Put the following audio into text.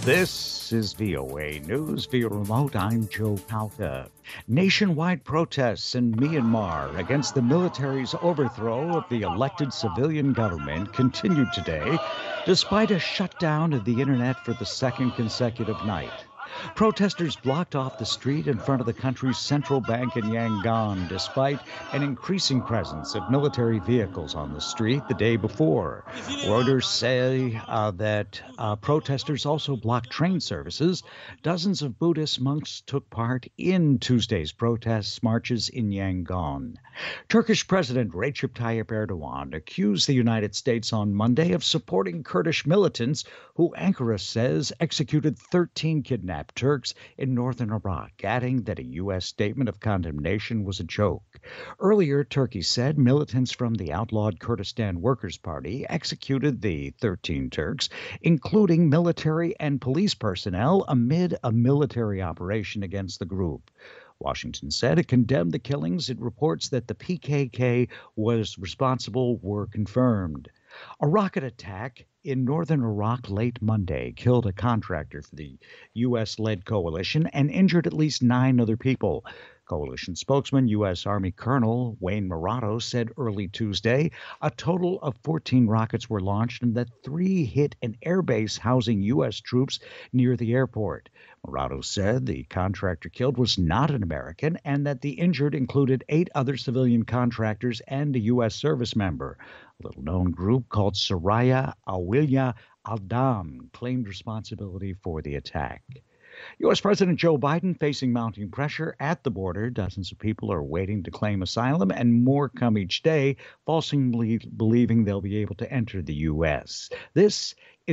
This is VOA News via remote. I'm Joe Palca. Nationwide protests in Myanmar against the military's overthrow of the elected civilian government continued today, despite a shutdown of the internet for the second consecutive night. Protesters blocked off the street in front of the country's central bank in Yangon, despite an increasing presence of military vehicles on the street the day before. Reuters say that protesters also blocked train services. Dozens of Buddhist monks took part in Tuesday's protests marches in Yangon. Turkish President Recep Tayyip Erdogan accused the United States on Monday of supporting Kurdish militants who Ankara says executed 13 kidnapped Turks in northern Iraq, adding that a U.S. statement of condemnation was a joke. Earlier, Turkey said militants from the outlawed Kurdistan Workers' Party executed the 13 Turks, including military and police personnel, amid a military operation against the group. Washington said it condemned the killings. It reports that the PKK was responsible were confirmed. A rocket attack in northern Iraq late Monday killed a contractor for the U.S.-led coalition and injured at least 9 other people. Coalition spokesman U.S. Army Colonel Wayne Morato said early Tuesday a total of 14 rockets were launched and that 3 hit an airbase housing U.S. troops near the airport. Morato said the contractor killed was not an American and that the injured included 8 other civilian contractors and a U.S. service member. A little-known group called Soraya Awilya Al-Dam claimed responsibility for the attack. U.S. President Joe Biden facing mounting pressure at the border. Dozens of people are waiting to claim asylum, and more come each day, falsely believing they'll be able to enter the U.S. This